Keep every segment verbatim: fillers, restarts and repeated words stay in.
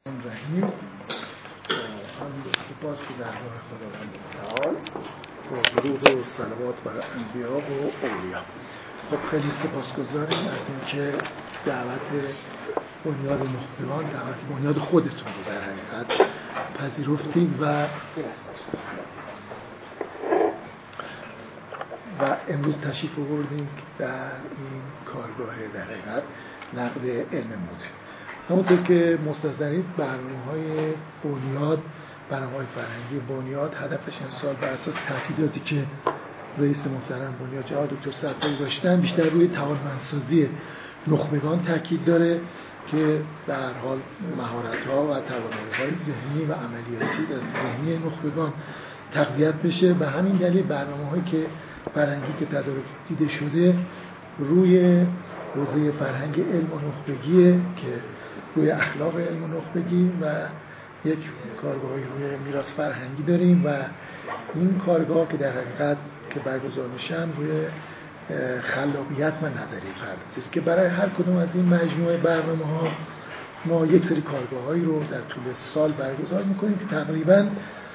رحیم هم سپاس که در راه خداوند متعال با درود و صلوات بر انبیا و اولیا. خب خیلی سپاسگزاریم از اینکه دعوت بنیاد مخبران، دعوت بنیاد خودتون رو در حقیقت پذیرفتید و و امروز تشریف آوردیم در این کارگاه در حقیقت نقد علم مدرن. همونطور که مستحضرید برنامه‌های بنیاد، برنامه‌های فرهنگی بنیاد هدفش این سال بر اساس تاکیداتی که رئیس محترم بنیاد جناب دکتر صفایی داشتن بیشتر روی توانمندسازی نخبگان تاکید داره که در حال مهارت‌ها و توانایی‌های ذهنی و عملیاتی در ذهنی نخبگان تقویت بشه. به همین دلیل برنامه‌هایی که فرهنگی که تدارک دیده شده روی حوزه فرهنگ علم و نخبگیه که روی اخلاق علم و نخبگی و یک کارگاهی روی میراث فرهنگی داریم و این کارگاه که در حقیقت که برگزار میشن روی خلاقیت و نظریه پردازی است که برای هر کدوم از این مجموعه برنامه‌ها ما یک سری کارگاه‌هایی رو در طول سال برگزار میکنیم که تقریباً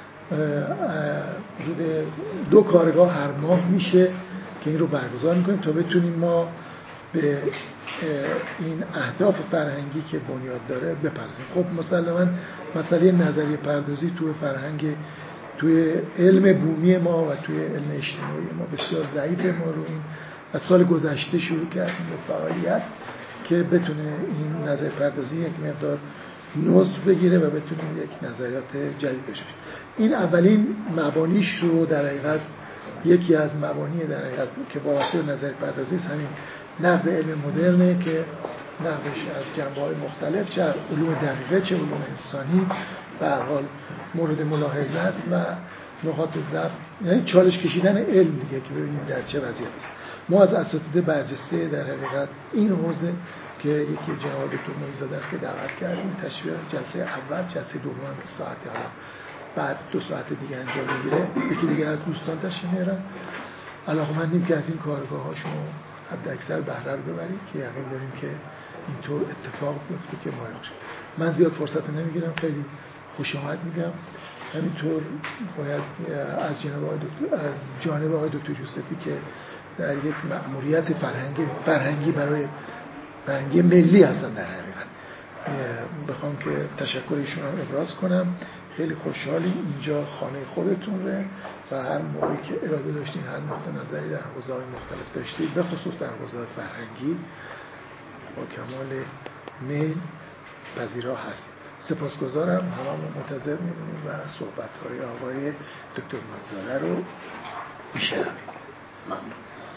حدود دو کارگاه هر ماه میشه که این رو برگزار میکنیم تا بتونیم ما به این اهداف فرهنگی که بنیاد داره بپردازیم. خب مسلماً مسئله نظریه پردازی توی فرهنگ، توی علم بومی ما و توی علم اجتماعی ما بسیار ضعیفه. ما رو این از سال گذشته شروع کردیم به فعالیت که بتونه این نظریه پردازی یک مقدار نضج بگیره و بتونیم یک نظریات جدید بشه. این اولین مبانیش رو در حقیقت یکی از مبانی در حقیقت که وابسته به نظریه پردازی است همین نقد علم مدرنه که نقدش از جنبه‌های مختلف، چه علوم دقیقه چه علوم انسانی، به هر حال مورد ملاحظه است و نقاط ضعف، یعنی چالش کشیدن علم دیگه که ببینیم در چه وضعیتی است. ما از اساتید برجسته در حقیقت این حوزه که یکی جناب دکتر مویزاده است که دعوت کردیم تشریح جلسه اول، جلسه دوم که ساعتی حالا بعد دو ساعت دیگه انجام میگیره، یکی دیگه از دوستان تشریف میارن. علاقه‌مندیم که از این کارگاه‌هاشون حد اکثر بهره رو ببریم که یقین داریم که اینطور اتفاق بیفته که مایه باشه. من زیاد فرصت نمیگیرم، خیلی خوش آمد میگم. همینطور باید از جناب آقای دکتر از جانب آقای دکتر یوسفی که در یک مأموریت فرهنگی فرهنگی برای فرهنگی ملی هستن در حقیقت بخوام که تشکر ایشون رو ابراز کنم. خیلی خوشحالیم اینجا خانه خودتونه و هر موقعی که اراده داشتین هر نقطه نظری در حوزه‌های مختلف داشتید به خصوص در حوزه فرهنگی با کمال میل پذیرا هستید. سپاسگزارم، هممون منتظر میمونیم و صحبت‌های آقای دکتر مویزاده رو میشنویم. ممنون.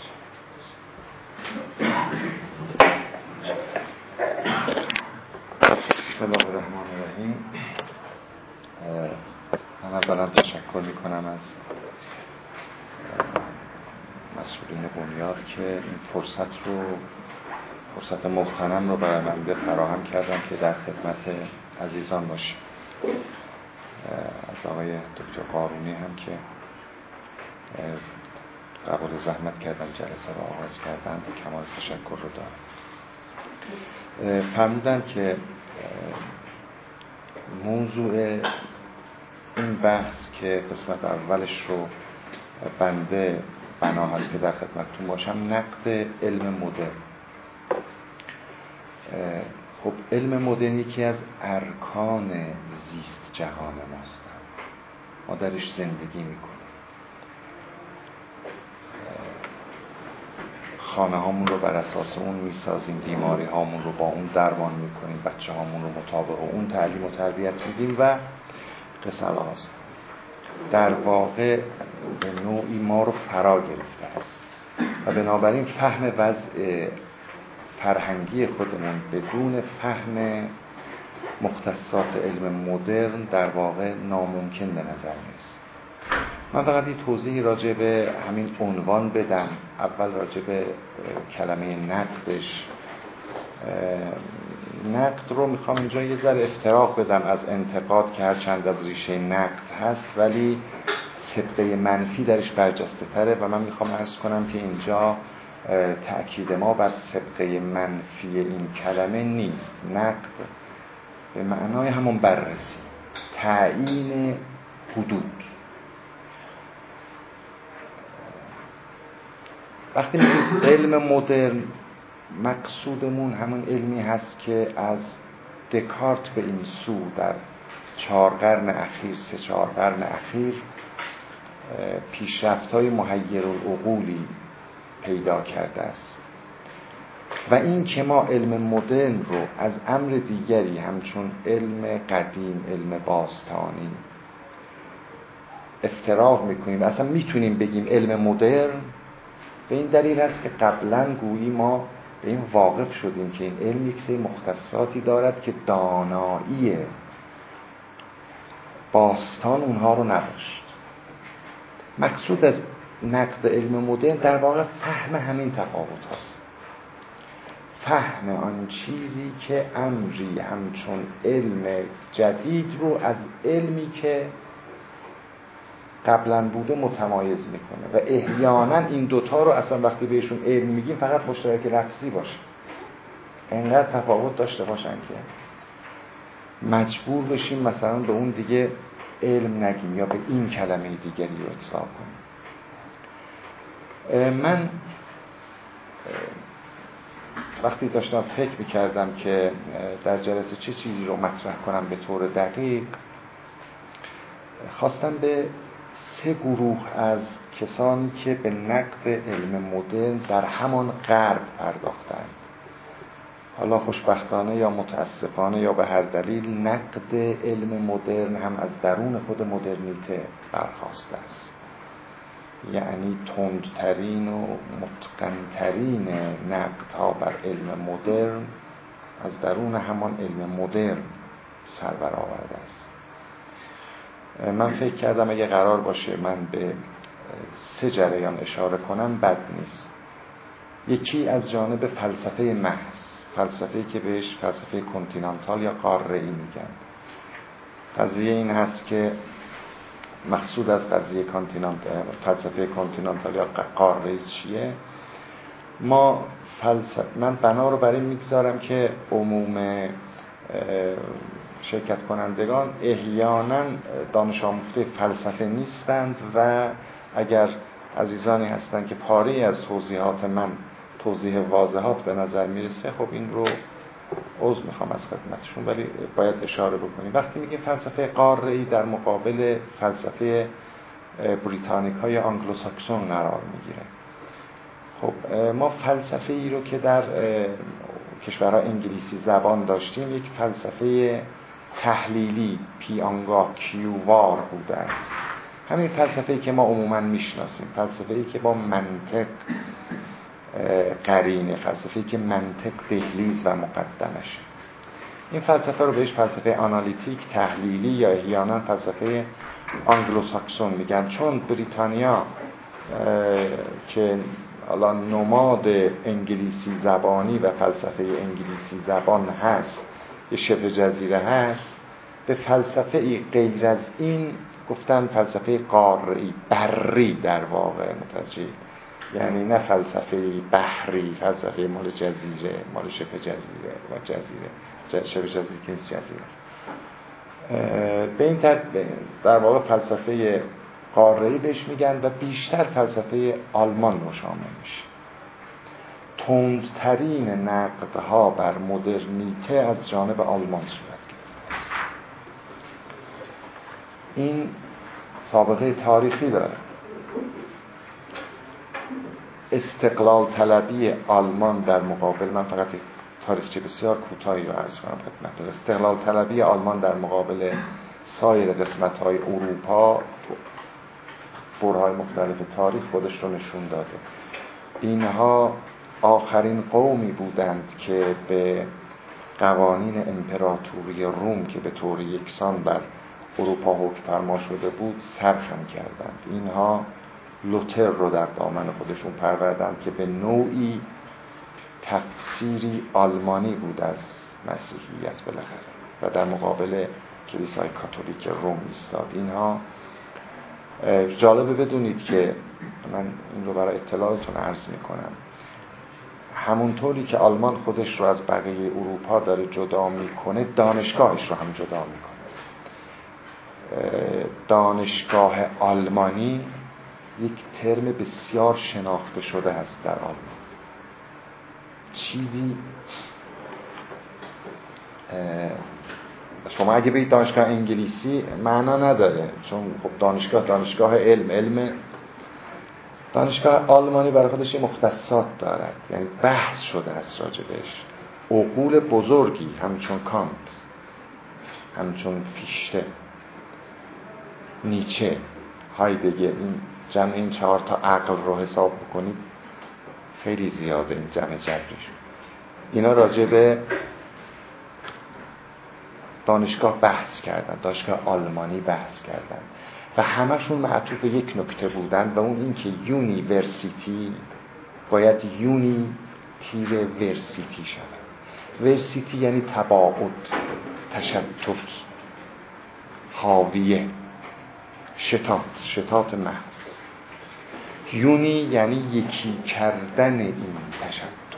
بسم الله الرحمن الرحیم. من اولا تشکر میکنم از مسئولین بنیاد که این فرصت رو فرصت مغتنم رو برای من فراهم کردن که در خدمت عزیزان باشیم. از آقای دکتر قارونی هم که قبول زحمت کردن جلسه رو آغاز کردن کمال تشکر رو دارم. فرمودن که موضوع این بحث که قسمت اولش رو بنده بنا هست که در خدمتتون باشم نقد علم مدرن. خب علم مدرن یکی از ارکان زیست جهان ماست، ما درش زندگی میکنیم، خانه هامون رو بر اساس اون میسازیم، بیماری هامون رو با اون درمان میکنیم، بچه هامون رو مطابق اون تعلیم و تربیت میدیم و قصه هاست. در واقع به نوعی ما رو فرا گرفته است و بنابراین فهم وضع فرهنگی خودمون بدون فهم مختصات علم مدرن در واقع ناممکن به نظر میرسه. من فقط یه توضیحی راجع به همین عنوان بدم. اول راجع به کلمه نقدش. نقد رو میخوام اینجا یه ذره افتراق بدم از انتقاد که هر چند از ریشه نقد هست ولی سبقه منفی درش برجسته تره و من میخوام عرض کنم که اینجا تأکید ما بر سبقه منفی این کلمه نیست. نقد به معنای همون بررسی، تعیین حدود. وقتی میگیم علم مدرن، مقصودمون همون علمی هست که از دکارت به این سو در چهار قرن اخیر، سه چهار قرن اخیر پیشرفت‌های محیرالعقولی پیدا کرده است و این که ما علم مدرن رو از امر دیگری همچون علم قدیم، علم باستانی افتراق میکنیم، اصلا میتونیم بگیم علم مدرن، به این دلیل است که قبلا گویی ما به این واقف شدیم که این علم یک سری مختصاتی دارد که دانایی باستان اونها رو نداشت. مقصود از نقد علم مدرن در واقع فهم همین تفاوت هست، فهم آن چیزی که امری همچون علم جدید رو از علمی که قبلا بوده متمایز میکنه و احیانا این دوتا رو اصلا وقتی بهشون علم میگیم فقط مشترک لفظی باشه، انقدر تفاوت داشته باشن که مجبور بشیم مثلا به اون دیگه علم نگیم یا به این کلمه دیگری رو اطلاق کنیم. من وقتی داشتم فکر میکردم که در جلسه چه چیزی رو مطرح کنم به طور دقیق، خواستم به سه گروه از کسانی که به نقد علم مدرن در همان غرب پرداختند، حالا خوشبختانه یا متاسفانه یا به هر دلیل، نقد علم مدرن هم از درون خود مدرنیته برخاسته است، یعنی تندترین و متقنترین نقدها بر علم مدرن از درون همان علم مدرن سر برآورده است. من فکر کردم اگه قرار باشه من به سه جریان اشاره کنم بد نیست. یکی از جانب فلسفه محض، فلسفه‌ای که بهش فلسفه کنتینانتال یا قاره‌ای میگن. قضیه این هست که مقصود از قضیه کانتینانتال، فلسفه کنتینانتال یا قاره‌ای چیه؟ ما فلسفه، من بنا رو برای میگذارم که عموم شرکت کنندگان احیانا دانش آموخته فلسفه نیستند و اگر عزیزانی هستند که پاره‌ای از توضیحات من توضیح واضحات به نظر میرسه، خب این رو عذر میخوام از خدمتشون، ولی باید اشاره بکنیم. وقتی میگیم فلسفه قاره‌ای در مقابل فلسفه بریتانیک های آنگلوساکسون قرار میگیره. خب ما فلسفه ای رو که در کشورها انگلیسی زبان داشتیم یک فلسفه تحلیلی، پیانگاه، کیووار بوده است. همین فلسفه‌ای که ما عموماً میشناسیم، فلسفه‌ای که با منطق قرینه، فلسفه‌ای که منطق دهلیز و مقدمشه. این فلسفه رو بهش فلسفه آنالیتیک، تحلیلی یا احیانا فلسفه آنگلوساکسون میگن، چون بریتانیا که الان نماد انگلیسی زبانی و فلسفه انگلیسی زبان هست، یه شبه جزیره هست، به فلسفه ای غیر از این گفتن فلسفه قاره‌ای، بری در واقع متوجه، یعنی نه فلسفه بحری، فلسفه مال جزیره، مال شبه جزیره و جزیره، شبه جزیره که نیست جزیره. به این ترتیب در واقع فلسفه قاره‌ای بهش میگن و بیشتر فلسفه آلمان رو شامل میشه. تندترین نقدها بر مدرنیته از جانب آلمان صورت گرفته. این سابقه تاریخی داره. استقلال طلبی آلمان در مقابل، من فقط تاریخچه بسیار کوتاهی رو عرض کنم خدمتتون، استقلال طلبی آلمان در مقابل سایر قسمت‌های اروپا برهای مختلف تاریخ خودش رو نشون داده. اینها آخرین قومی بودند که به قوانین امپراتوری روم که به طور یکسان بر اروپا حکم فرما شده بود سرخم کردند. اینها لوتر رو در دامن خودشون پروردند که به نوعی تفسیری آلمانی بود از مسیحیت بالاخره و در مقابل کلیسای کاتولیک روم ایستاد. اینها جالبه بدونید که من این رو برای اطلاعتون عرض میکنم، همونطوری که آلمان خودش رو از بقیه اروپا داره جدا میکنه، دانشگاهش رو هم جدا میکنه. دانشگاه آلمانی یک ترم بسیار شناخته شده است در آلمان. چیزی شما اگه بگید دانشگاه انگلیسی معنا نداره، چون خب دانشگاه دانشگاه علم علم. دانشگاه آلمانی برای خودش یه مختصات دارد، یعنی بحث شده است راجبش. عقول بزرگی همچون کانت، همچون فیشته، نیچه، هایدگر، این جمع این چهار تا عقل رو حساب بکنید خیلی زیاده این جمع جبریش. اینا راجب دانشگاه بحث کردن، دانشگاه آلمانی بحث کردن و همشون معطوف به یک نکته بودن و اون این که یونیورسیتی باید یونی تیر ورسیتی شود. ورسیتی یعنی تباعد، تشتت، حاویه، شتات، شتات محض. یونی یعنی یکی کردن این تشتت.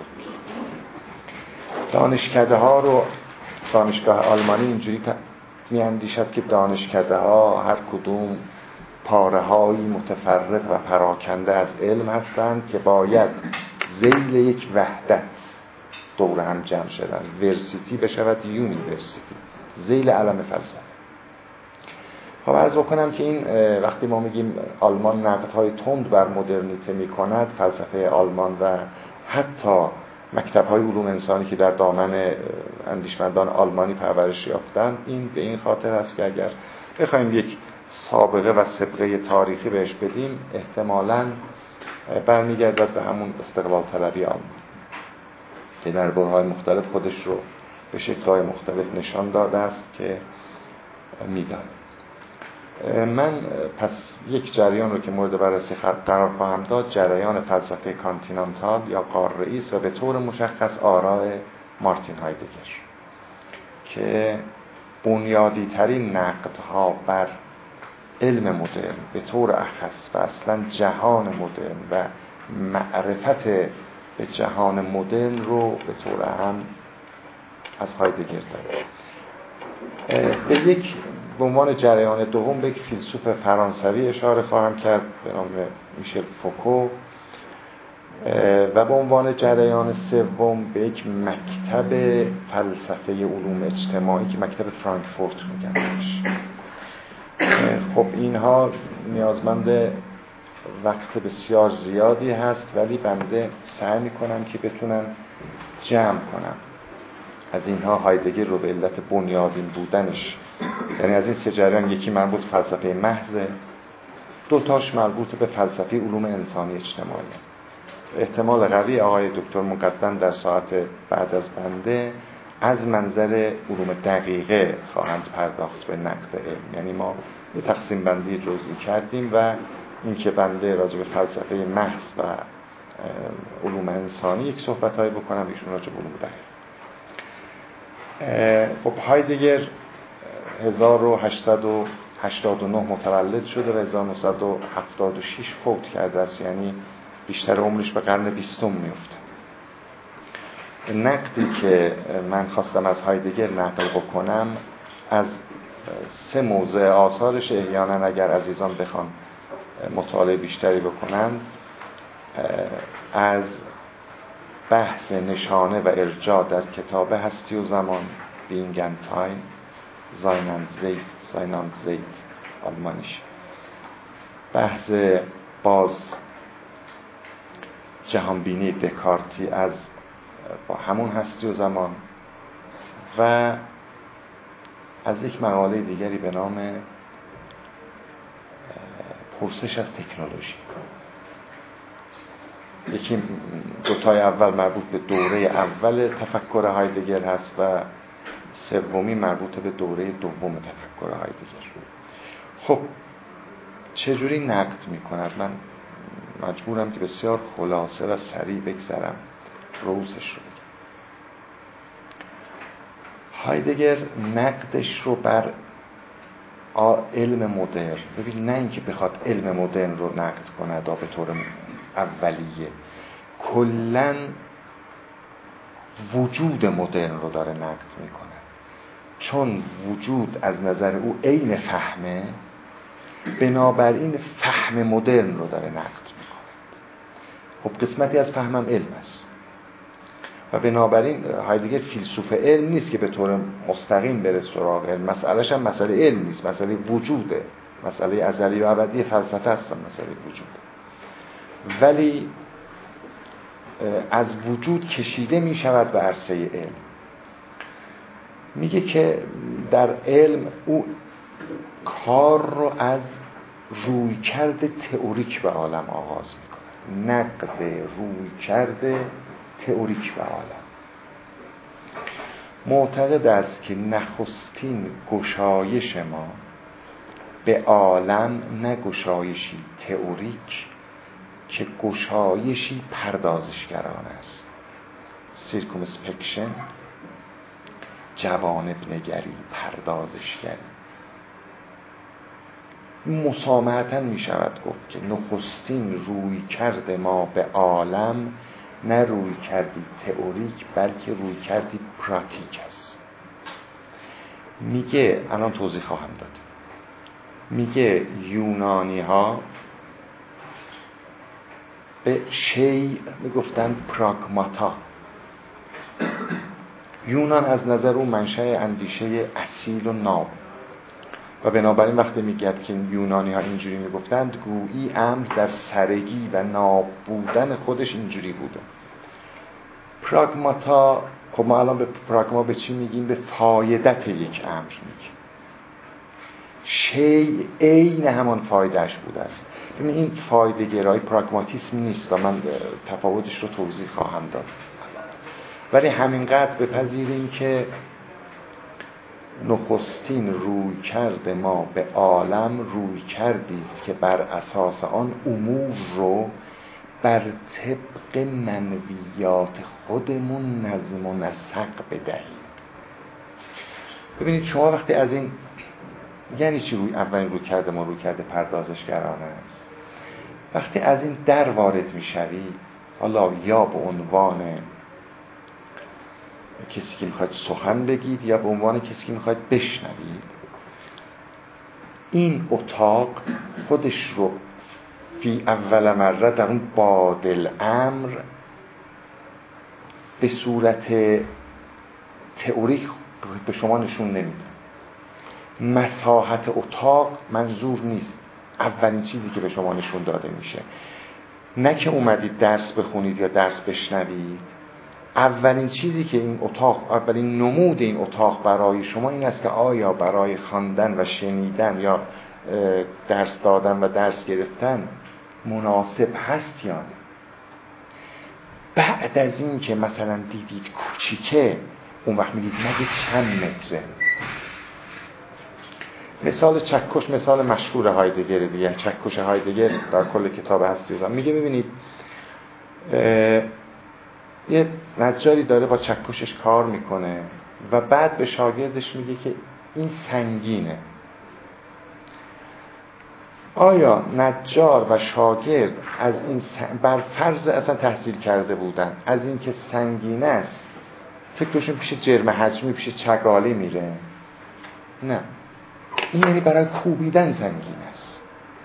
دانشکده ها رو دانشگاه آلمانی اینجوری می اندیشد که دانشکده ها هر کدوم پاره هایی متفرق و پراکنده از علم هستند که باید ذیل یک وحدت دور هم جمع شدن. ورسیتی بشود یونیورسیتی، ذیل علم فلسفه. خب عرض بکنم که این وقتی ما میگیم آلمان نقدهای تند بر مدرنیته میکند، فلسفه آلمان و حتی مکتب‌های علوم انسانی که در دامن اندیشمندان آلمانی پرورش یافتند، این به این خاطر است که اگر بخوایم یک سابقه و سابقه تاریخی بهش بدیم، احتمالاً برمیگردد به همون استقلال طلبی آلمان که در برهه‌های مختلف خودش رو به شکل‌های مختلف نشان داده است که می‌دانیم. من پس یک جریان رو که مورد بررسی قرار خواهم داد، جریان فلسفه کانتینانتال یا قاره‌ای است و به طور مشخص آراء مارتین هایدگر که بنیادی ترین نقدها بر علم مدرن به طور اخص و اصلا جهان مدرن و معرفت به جهان مدرن رو به طور اهم از هایدگر داره. به یک به عنوان جریان دوم به یک فیلسوف فرانسوی اشاره خواهم کرد به نام میشل فوکو و به عنوان جریان سوم به یک مکتب فلسفه علوم اجتماعی که مکتب فرانکفورت میگن بهش. خب اینها نیازمند وقت بسیار زیادی هست، ولی بنده سعی میکنم که بتونم جمع کنم از اینها هایدگر رو به علت بنیادین بودنش، یعنی از این سه جریان یکی مربوط به فلسفه محض، دو تاش مربوط به فلسفه علوم انسانی اجتماعی. احتمال قوی آقای دکتر مقدم در ساعت بعد از بنده از منظر علوم دقیقه خواهند پرداخت به نقد علم، یعنی ما یه تقسیم بندی جزئی کردیم و این که بنده راجع به فلسفه محض و علوم انسانی یک صحبت‌هایی بکنم، ایشون راجع به علوم دقیقه. خب هایدگر هزار و هشتصد و هشتاد و نه متولد شده و هزار و نهصد و هفتاد و شش فوت کرده است، یعنی بیشتر عمرش به قرن بیستم میفته. نقدی که من خواستم از هایدگر نقل بکنم از سه موضع آثارش، احیانا اگر عزیزان بخوان مطالعه بیشتری بکنن، از بحث نشانه و ارجاع در کتاب هستی و زمان Being and Time، Sein und Zeit، Sein und Zeit آلمانیش، بحث باز جهانبینی دکارتی از با همون هستی و زمان و از یک مقاله دیگری به نام پرسش از تکنولوژی. یکی دوتای اول مربوط به دوره اول تفکر هایدگر هست و سومی مربوط به دوره دوم تفکر هایدگر. خب چجوری نقد میکند؟ من مجبورم که بسیار خلاصه و سریع بگذرم روزش رو بگم. هایدگر نقدش رو بر علم مدرن، ببین نه اینکه بخواد علم مدرن رو نقد کند به طور اولیه، کلن وجود مدرن رو داره نقد میکنه، چون وجود از نظر او عین فهمه، بنابراین فهم مدرن رو داره نقد میکنه. خب قسمتی از فهمم علم است و بنابراین هایدگر فیلسوف علم نیست که به طور مستقیم بره سراغ علم. مسئلهش هم مسئله علم نیست، مسئله وجوده، مسئله ازلی و ابدی فلسفه است، مسئله وجود. ولی از وجود کشیده می شود به عرصه علم. میگه که در علم او کار رو از رویکرد تئوریک به عالم آغاز میکنه، نقد رویکرد تئوریک به عالم. معتقد است که نخستین گشایش ما به عالم نه گشایشی تئوریک که گشایشی پردازشگرانه است. سیرکومسپکشن، جوانب نگری، پردازشگری. مسامحتاً می شود گفت که نخستین روی کرد ما به عالم نه روی کردی تئوریک بلکه روی کردی پراتیک است. میگه، الان توضیح خواهم داد، میگه یونانی ها به شیء میگفتن پراگماتا. یونان از نظر اون منشأ اندیشه اصیل و ناب و بنابراین وقتی میگه که یونانی ها اینجوری میگفتند گویی امر در سرگی و ناب بودن خودش اینجوری بوده. پراگماتا، خب ما الان به پراگما به چی میگیم؟ به فایدت یک امر میگیم. شیء عین همان فایدهش بوده است. ببین این فایده گرایی پراگماتیسم نیست و من تفاوتش رو توضیح خواهم داد، ولی همینقدر بپذیریم که نخستین روی کرد ما به عالم روی کردی است که بر اساس آن امور رو بر طبق منویات خودمون نظم و نسق بدهیم. ببینید شما وقتی از این، یعنی چی روی اولین روی کرد ما روی کرد پردازشگرانه است؟ وقتی از این در وارد میشوید، حالا یا به عنوان کسی که میخواید سخن بگید یا به عنوان کسی که میخواید بشنوید، این اتاق خودش رو فی اول مره در اون بادل امر به صورت تئوریک به شما نشون نمیده. مساحت اتاق منظور نیست اولین چیزی که به شما نشون داده میشه. نه که اومدید درس بخونید یا درس بشنوید، اولین چیزی که این اتاق، اولین نمود این اتاق برای شما این است که آیا برای خواندن و شنیدن یا درس دادن و درس گرفتن مناسب هست یا نه. بعد از این که مثلا دیدید کوچیکه، اون وقت میدید مگه چند متره. مثال چکش مثال مشهور هایدگر دیگه. چکش هایدگر در کل کتاب هستی زن میگه ببینید یه نجاری داره با چکشش کار میکنه و بعد به شاگردش میگه که این سنگینه. آیا نجار و شاگرد از این سن... بر فرض اصلا تحصیل کرده بودن از این که سنگینه است فکرشون پیش جرم حجمی پیش چگالی میره؟ نه، این یعنی برای کوبیدن سنگین است.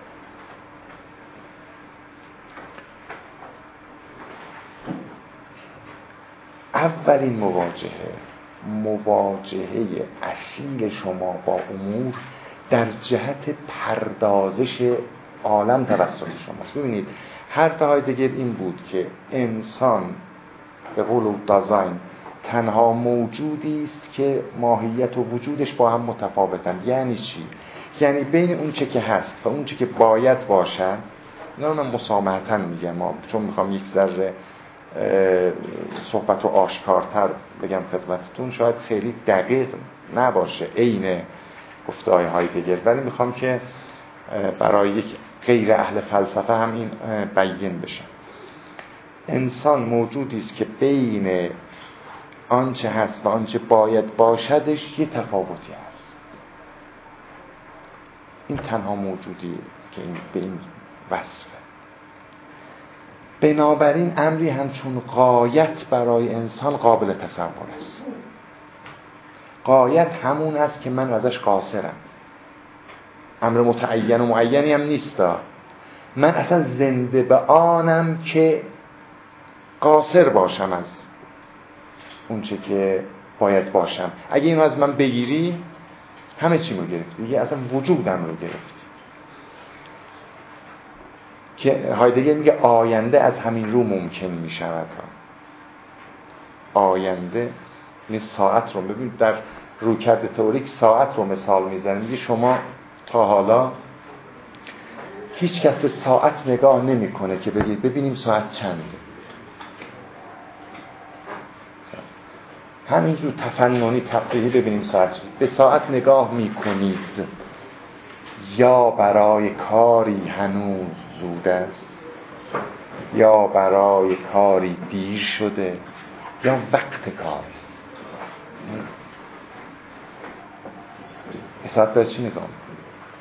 اولین مواجهه مواجهه اصیل شما با امور در جهت پردازش عالم توسط شماست. ببینید حرف هایدگر این بود که انسان به قول دازاین تنها موجودی است که ماهیت و وجودش با هم متفاوتن. یعنی چی؟ یعنی بین اون چه که هست و اون چه که باید باشن، اینا رو من مسامحتاً میگم چون میخوام یک ذره صحبت رو آشکارتر بگم خدمتتون، شاید خیلی دقیق نباشه عین گفته های هایدگر، ولی میخوام که برای یک غیر اهل فلسفه هم این بیان بشه. انسان موجودی است که بین آنچه هست و آنچه باید باشدش یه تفاوتی هست. این تنها موجودی که این به این وصفه. بنابراین امری همچون غایت برای انسان قابل تصور است. غایت همون است که من ازش قاصرم، امر متعین و معینی هم نیستا، من اصلا زنده به آنم که قاصر باشم از اون چه که باید باشم. اگه اینو از من بگیری همه چی رو گرفتی، دیگه اصلا وجودم رو گرفتی. که هایدگر میگه آینده از همین رو ممکن میشود. آینده این ساعت رو ببینید، در رویکرد تئوریک ساعت رو مثال میزنه، میگه شما تا حالا هیچ کس به ساعت نگاه نمیکنه که بگید ببینیم ساعت چنده. همینجور تفننی تفریحی ببینیم ساعت چنده. به ساعت نگاه میکنید یا برای کاری هنوز زود است، یا برای کاری دیر شده، یا وقت کار است. ساعت به چی نگاه میکنید؟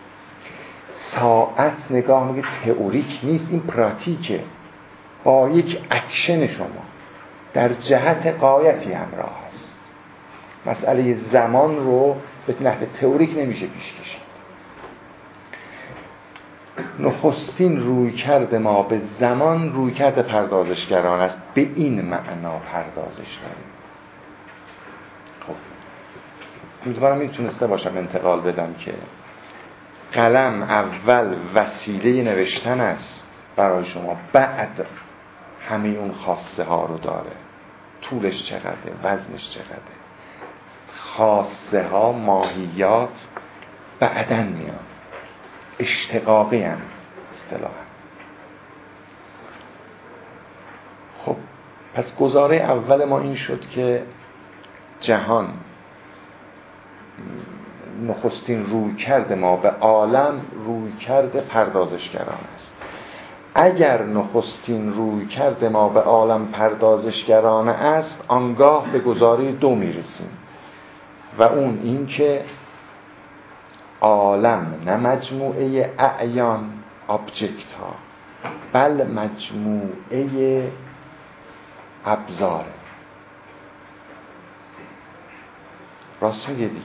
ساعت نگاه میگه تئوریک نیست، این پراتیکه، با یک اکشن شما در جهت غایتی همراه است. مسئله زمان رو به نحو تئوریک نمیشه پیش کشید. نخستین روی کرد ما به زمان روی کرد پردازشگران است، به این معنا پردازش داریم. خب امیدوارم میتونسته باشم انتقال بدم که قلم اول وسیله نوشتن است برای شما، بعد همه اون خاصه ها رو داره. طولش چقدره، وزنش چقدره، خاصه ها، ماهیات بعدن میان، اشتقاقی هم اصطلاحاً. خب پس گزاره اول ما این شد که جهان نخستین روی کرد ما به عالم روی کرد پردازشگران است. اگر نخستین روی کرد ما به عالم پردازشگران است، آنگاه به گزاره دو میرسیم و اون این که عالم نه مجموعه اعیان آبجکت ها، بل مجموعه ابزاره. راست میگه دیگه.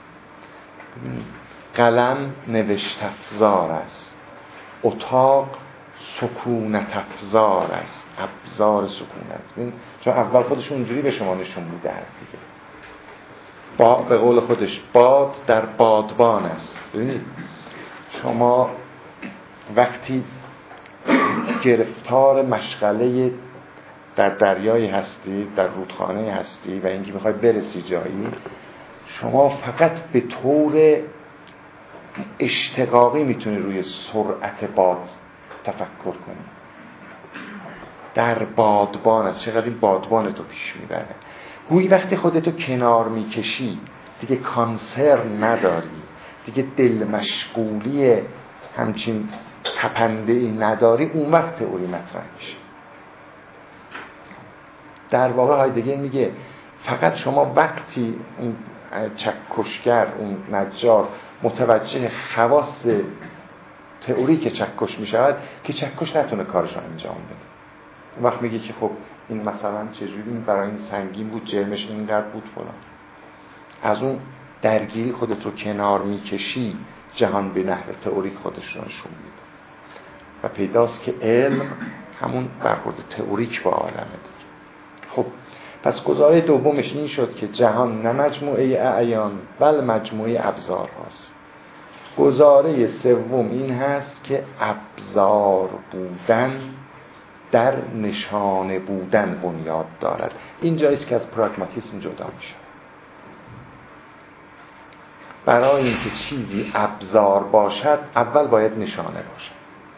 قلم نوشت افزار است، اتاق سکونت افزار است، ابزار سکونت. چون اول خودش اونجوری به شما نشون میده دیگه. با به قول خودش باد در بادبان است. ببینید شما وقتی گرفتار مشغله در دریای هستی، در رودخانه هستی و اینکه میخوای برسی جایی، شما فقط به طور اشتقاقی میتونی روی سرعت باد تفکر کنی. در بادبان است، چقدر این بادبان تو پیش میبره. گویی وقتی خودتو کنار میکشی دیگه کانسرن نداری، دیگه دل مشغولی همچین تپنده‌ای نداری، اون وقت تئوری مطرح میشه. در واقع هایدگر میگه فقط شما وقتی اون چکشگر، اون نجار متوجه خواص تئوری که چکش میشود که چکش نتونه کارشو انجام بده. اون وقت میگه که خب این مثلا چجوری برای این سنگین بود، جرمش اینقدر بود فلان. از اون درگیری خودت رو کنار میکشی، جهان به نحو تئوریک خودش رو نشون میده و پیداست که علم همون برخورد تئوریک با عالمه داره. خب پس گزاره دومش این شد که جهان نه مجموعه اعیان بل مجموعه ابزار هاست. گزاره سوم این هست که ابزار بودن در نشانه بودن بنیاد دارد. این جاییست که از پراگماتیسم جدا میشه. برای اینکه چیزی ابزار باشد اول باید نشانه باشد.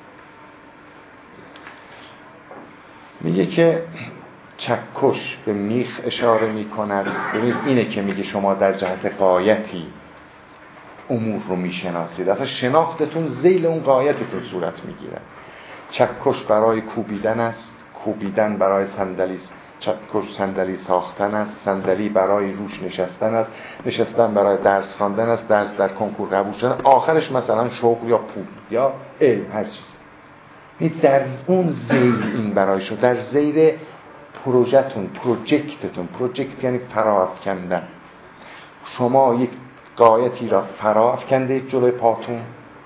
میگه که چکش به میخ اشاره میکند. ببینید اینه که میگه شما در جهت غایتی امور رو میشناسید، اصلا شناختتون ذیل اون غایتتون صورت میگیره. چکش برای کوبیدن است، کوبیدن برای صندلی، چکش صندلی ساختن است، صندلی برای روش نشستن است، نشستن برای درس خواندن است، درس در کنکور قبول شدن، آخرش مثلا شغل یا پول یا علم، هر چیز. در اون زیر این برای شد، در زیر پروژتون، پروژکتتون، پروژکت یعنی فراافکندن، شما یک غایتی را فراافکنده جلوی پاتون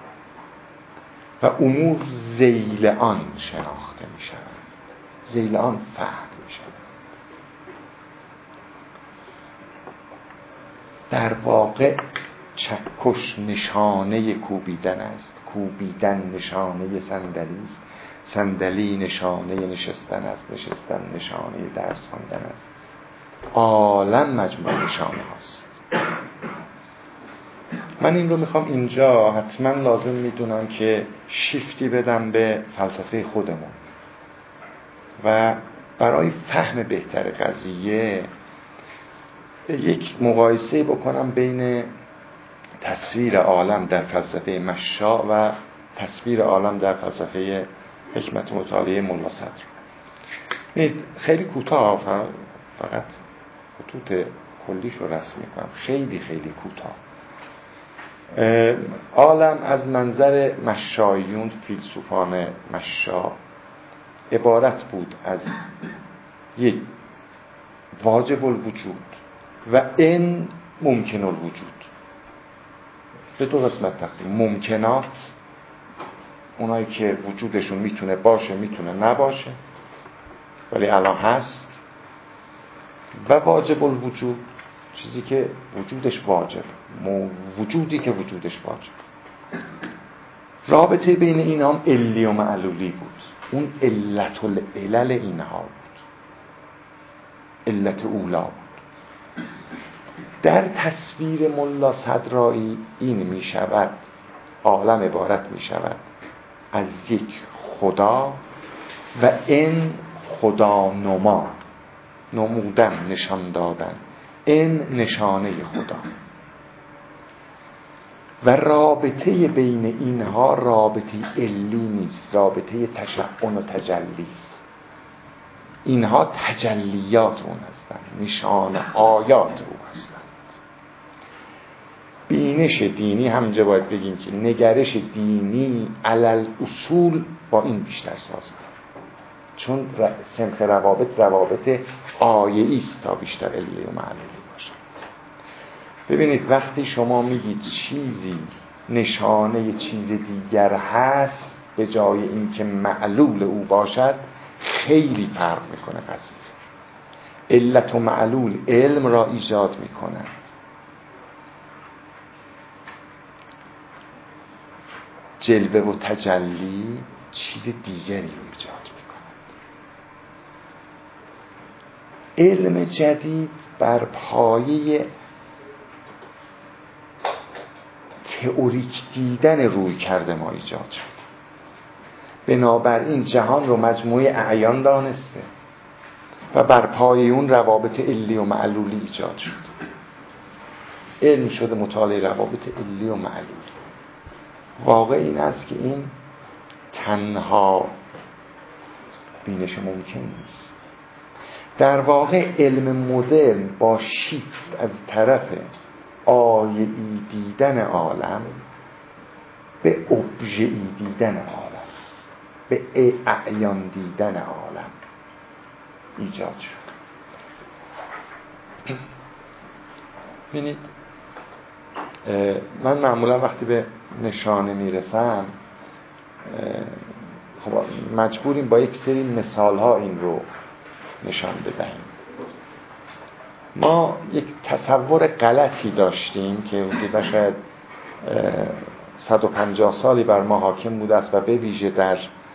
و امور ذیل آن شناخته می شود، ذیل آن فهم می شود. در واقع چکش نشانه کوبیدن است، کوبیدن نشانه صندلی است، صندلی نشانه نشستن است، نشستن نشانه درس خواندن است. عالم مجموعه نشانه هاست. من این رو میخوام اینجا حتما لازم میدونم که شیفتی بدم به فلسفه خودمون و برای فهم بهتر قضیه یک مقایسه بکنم بین تصویر عالم در فلسفه مشاء و تصویر عالم در فلسفه حکمت مطالعه ملا صدر. خیلی کوتاه، فقط خطوط کلیش رو رسم میکنم، خیلی خیلی کوتاه. عالم از منظر مشایون، فیلسوفان مشا، عبارت بود از یک واجب الوجود و این ممکن الوجود. به دو قسمت تقسیم: ممکنات، اونایی که وجودشون میتونه باشه میتونه نباشه ولی الان هست، و واجب الوجود، چیزی که وجودش واجب، وجودی که وجودش واجب. رابطه بین این هم علی و معلولی بود. اون علت العلل اینها بود، علت اولا بود. در تصویر ملا صدرایی این می شود، عالم عبارت می شود از یک خدا و این خدا نما، نمودن، نشان دادن، این نشانه خدا. و رابطه بین اینها رابطه علی نیست، رابطه تشعن و تجلی است. اینها تجلیات اون هستند، نشان آیات او هستند. بینش دینی همجا باید بگیم که نگرش دینی علل اصول با این بیشتر سازه، چون سنخ روابط روابط آیه‌ای است تا بیشتر علی و معلولی باشه. ببینید وقتی شما میگید چیزی نشانه چیز دیگر هست به جای اینکه معلول او باشد، خیلی فرق میکنه قضیه. علت و معلول علم را ایجاد میکنه، جلوه و تجلی چیز دیگری رو ایجاد میکنه. علم جدید بر پایه تئوریک دیدن روی کرده ما ایجاد شد. بنابراین جهان رو مجموعه اعیان دانسته و بر پایه اون روابط علی و معلولی ایجاد شد. علم شده مطالعه روابط علی و معلولی. واقع این است که این تنها بینش ممکن نیست. در واقع علم مدرن با شیفت از طرف آیه‌ای دیدن عالم به ابژه‌ای دیدن عالم، به اعیان دیدن عالم ایجاد شد. ببینید من معمولا وقتی به نشانه میرسم خب مجبوریم با یک سری مثال ها این رو نشان بدهیم. ما یک تصور غلطی داشتیم که حدودا شاید صد و پنجاه سالی بر ما حاکم بوده است و به ویژه در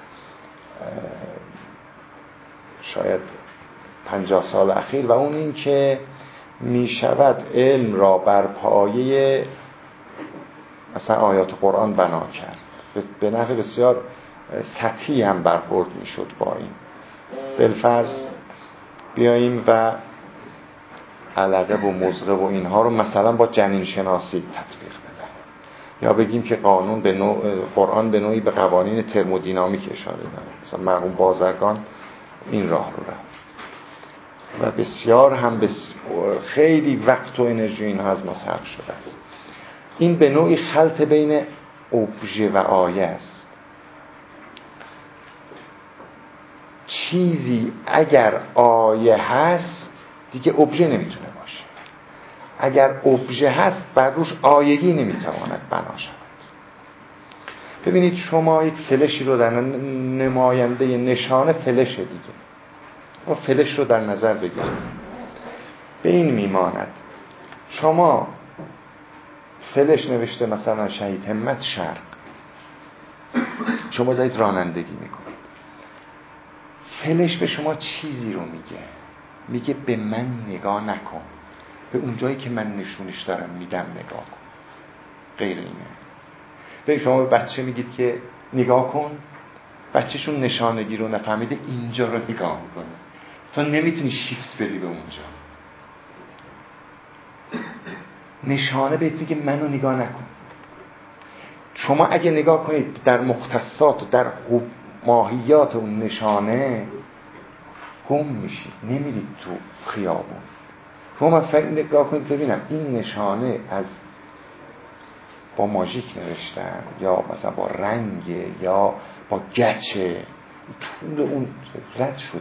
شاید پنجاه سال اخیر، و اون این که می شود علم را بر پایه مثلا آیات قرآن بنا کرد. به نحو بسیار سطحی هم برخورد می شد با این. بالفرض بیاییم و علقه و مزغه و اینها رو مثلا با جنین شناسی تطبیق بدن، یا بگیم که قانون به نوع قرآن به نوعی به قوانین ترمودینامیک اشاره داره. مثلا مرحوم بازرگان این راه رو رفت و بسیار هم بس... خیلی وقت و انرژی اینها از ما صرف شده است. این به نوعی خلط بین ابژه و آیه است. چیزی اگر آیه هست دیگه ابژه نمیتونه باشه، اگر ابژه هست بر روش آیگی نمیتواند بنا شود. ببینید شما یک فلشی رو در نماینده نشانه فلشه دیگه، و فلش رو در نظر بگیرید، به این میماند شما فلش نوشته مثلا شهید همت شرق، شما دارید رانندگی میکنید، فلش به شما چیزی رو میگه، میگه به من نگاه نکن، به اون جایی که من نشونش دارم میدم نگاه کن، غیر اینه. به شما به بچه میگید که نگاه کن، بچهشون نشانگی رو نفهمیده اینجا رو نگاه میکنه، تو نمیتونی شیفت بدی به اونجا. نشانه بهت میگه منو نگاه نکن. شما اگه نگاه کنید در مختصات و در ماهیات اون نشانه گم میشید، نمیرید تو خیابون. شما فکر نگاه کنید ببینم این نشانه از با ماژیک نوشتن یا مثلا با رنگ یا با گچه، طول اون رد شدی،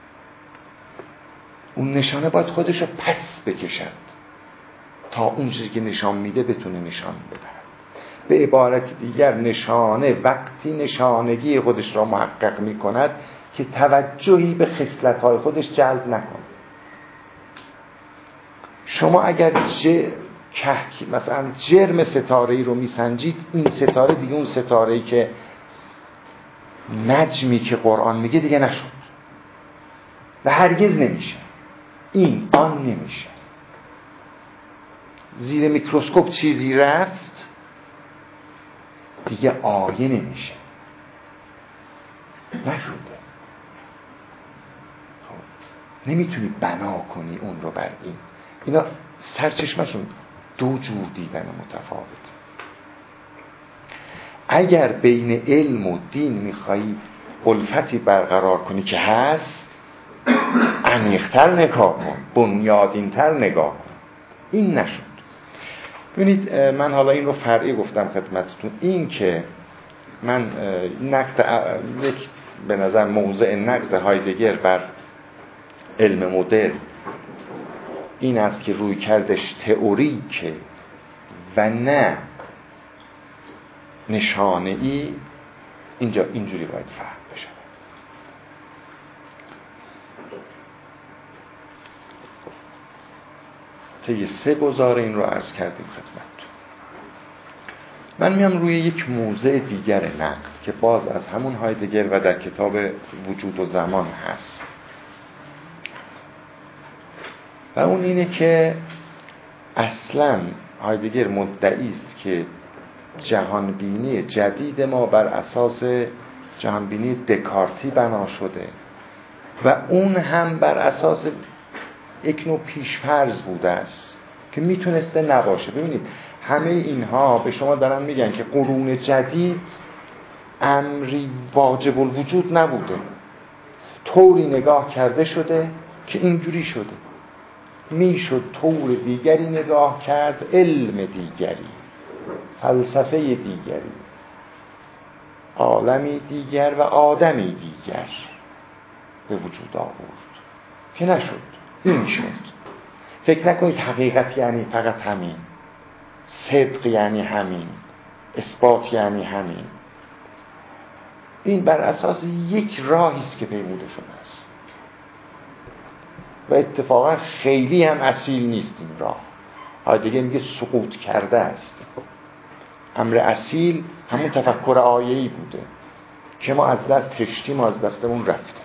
اون نشانه باید خودش رو پس بکشد تا اون چیزی که نشان میده بتونه نشان بدهد. به عبارت دیگر نشانه وقتی نشانگی خودش را محقق میکند که توجهی به خصلت‌های خودش جلب نکنه. شما اگر ج... که مثلا جرم ستاره‌ای رو میسنجید، این ستاره دیگه اون ستاره‌ای که نجمی که قرآن میگه دیگه نشد و هرگز نمیشه، این آن نمیشه. زیر میکروسکوپ چیزی رفت دیگه آیه نمیشه، نشده. خب نمیتونی بنا کنی اون رو بر این. اینا سرچشمشون دو جور دیدن متفاوت. اگر بین علم و دین میخوایی الفتی برقرار کنی که هست، عمیق‌تر نگاه کن، بنیادین‌تر نگاه کن. این نشد. ببینید من حالا این رو فرعی گفتم خدمتتون، این که من نقد یک به نظر موضع نقد هایدگر بر علم مدرن این است که روی کردش تئوریکه و نه نشانه ای، اینجا اینجوری باید فهم بشه. طی سه گزاره این رو عرض کردیم خدمتتون. من میام روی یک موضع دیگر نقد که باز از همون هایدگر و در کتاب وجود و زمان هست، و اون اینه که اصلا هایدگر مدعی است که جهانبینی جدید ما بر اساس جهانبینی دکارتی بنا شده و اون هم بر اساس یک نوع پیش‌فرض بوده است که میتونسته نباشه. ببینید همه اینها به شما دارن میگن که قرون جدید امری واجب الوجود نبوده، طوری نگاه کرده شده که اینجوری شده. میشد طور دیگری نگاه کرد، علم دیگری، فلسفه دیگری، عالمی دیگر و آدمی دیگر به وجود آورد که نشد. این شد. فکر نکنید حقیقت یعنی فقط همین، صدق یعنی همین، اثبات یعنی همین. این بر اساس یک راهی است که پیموده شده است و اتفاقا خیلی هم اصیل نیست این راه. هایدگر میگه سقوط کرده است. امر اصیل همون تفکر آیه‌ای بوده که ما از دست کشتیم و از دستمون رفته.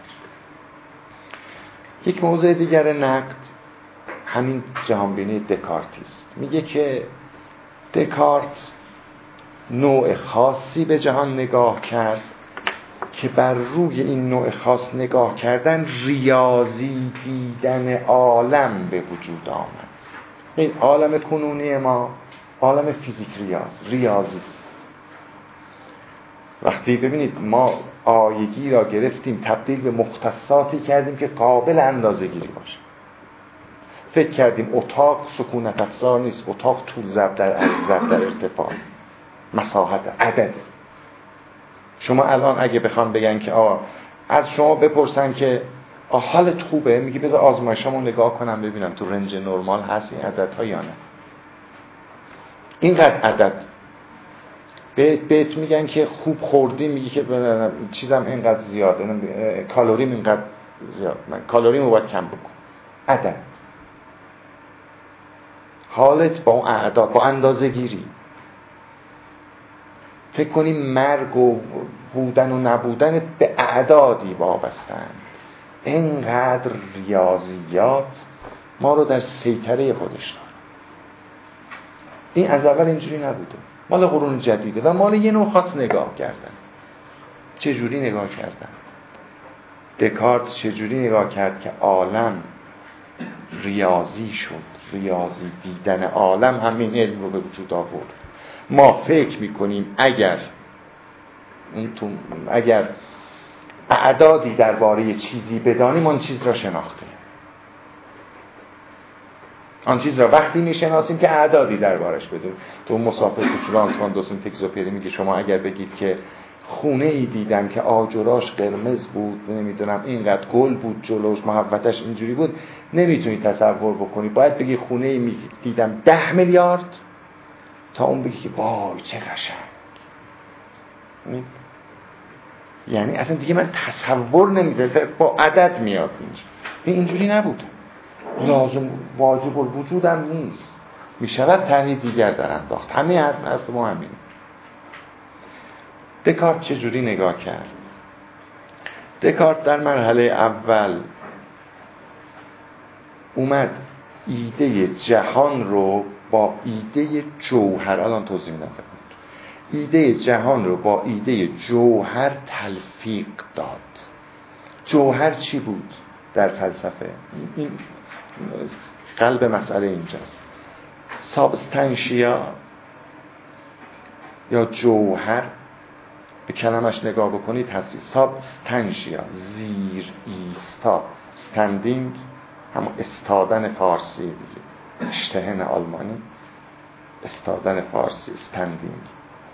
یک موضوع دیگر نقد همین جهانبینی دکارتی است. میگه که دکارت نوع خاصی به جهان نگاه کرد که بر روی این نوع خاص نگاه کردن ریاضی دیدن عالم به وجود آمد. این عالم کنونی ما عالم فیزیک ریاض ریاضی است. وقتی ببینید ما آیگی را گرفتیم تبدیل به مختصاتی کردیم که قابل اندازه گیری باشه. فکر کردیم اتاق سکونت افزار نیست، اتاق طول ضرب در عرض ضرب در ارتفاع، مساحت، عدد. شما الان اگه بخوام بگن که آقا از شما بپرسن که حالت خوبه، میگی بذار آزمایشامو نگاه کنم ببینم تو رنج نرمال هست این عددها یا نه. اینقدر عدد بهت میگن که خوب خوردی، میگی که چیزم اینقدر زیاده، کالوریم اینقدر زیاد، من کالوریمو باید کم بکن. عدد. حالت با اون اعداد، با اندازه گیری. فکر کنی مرگ و بودن و نبودن به اعدادی وابستند. اینقدر ریاضیات ما رو در سیطره خودش داره. این از اول اینجوری نبوده، مال قرون جدیده و مال یه نوع خاص نگاه کردن. چه جوری نگاه کردن؟ دکارت چه جوری نگاه کرد که عالم ریاضی شد؟ ریاضی دیدن عالم همین علم رو به وجود آورد. ما فکر میکنیم اگر اگر اعدادی درباره چیزی بدانیم آن چیز را شناختیم. آن چیز را وقتی میشناسیم که اعدادی دربارش بدونیم. تو مسافر تو فرانس وان دوسن تگزوپری میگه شما اگر بگید که خونه ای دیدم که آجراش قرمز بود، نمیدونم اینقدر گل بود جلوش، محوطش اینجوری بود، نمیتونی تصور بکنی. باید بگی خونه ای دیدم ده میلیارد تا اون بگی که وای چه قشنگ. یعنی اصلا دیگه من تصور نمیده، با عدد میاد اینجا. این اینجوری نبود. لازم واجب الوجود هم نیست، میشود طرح دیگر در انداخت. همه حرف ما همین. دکارت چجوری نگاه کرد؟ دکارت در مرحله اول اومد ایده جهان رو با ایده جوهر، الان توضیح میدم، ایده جهان رو با ایده جوهر تلفیق داد. جوهر چی بود در فلسفه؟ این قلب مسئله اینجاست. سابستانشیا یا جوهر، به کلمش نگاه بکنید هستی. سابستانشیا زیر ایستا، استندینگ همون استادن فارسی دیگه، اشتهن آلمانی، استادن فارسی استندینگ.